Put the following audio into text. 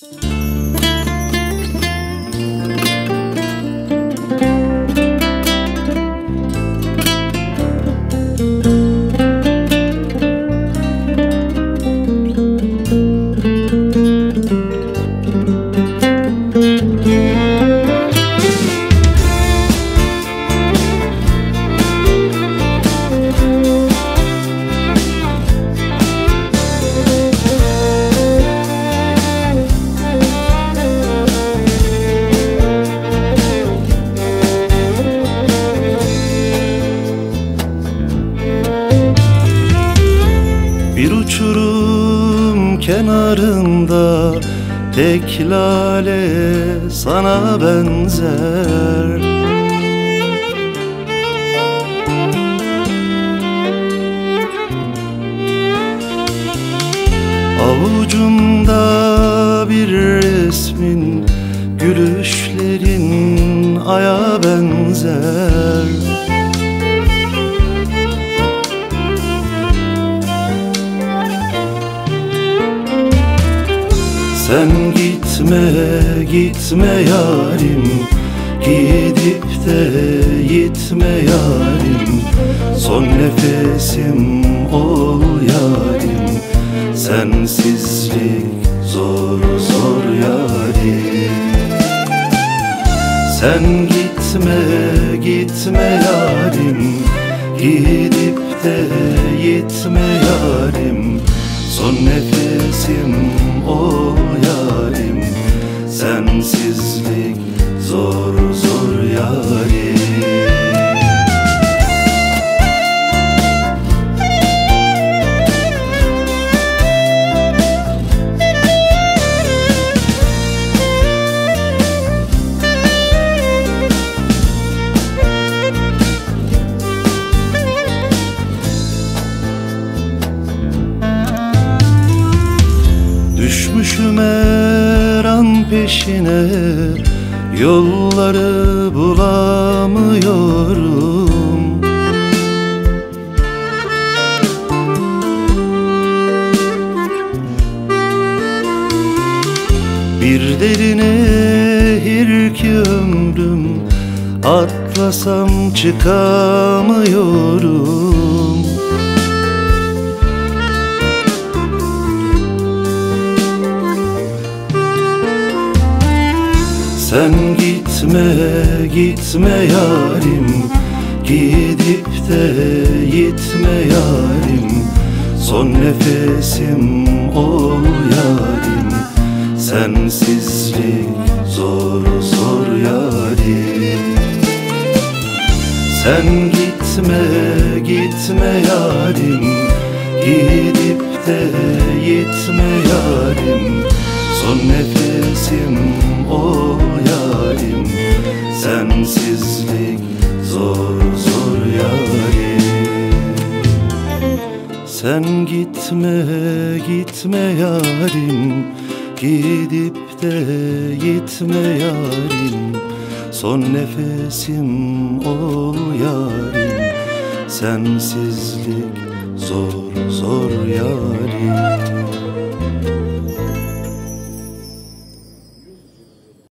Bir uçurum kenarında tek lale sana benzer. Avucumda bir resmin, gülüşlerin aya benzer. Sen gitme, gitme yarim, gidip de gitme yarim. Son nefesim ol yarim, sensizlik zor zor yarim. Sen gitme, gitme yarim, gidip de gitme yarim. Son nefesim ol yarim, sensizlik zor zor yarim. Düşmüşüm her an peşine, yolları bulamıyorum. Bir derin nehir ki ömrüm, atlasam çıkamıyorum. Sen gitme, gitme yarim, gidip de gitme yarim. Son nefesim ol yarim, sensizlik zor zor yarim. Sen gitme, gitme yarim, gidip de gitme yarim. Son nefesim ol yarim, sensizlik zor zor yarim. Sen gitme, gitme yarim, gidip de gitme yarim. Son nefesim ol yarim, sensizlik zor zor yarim.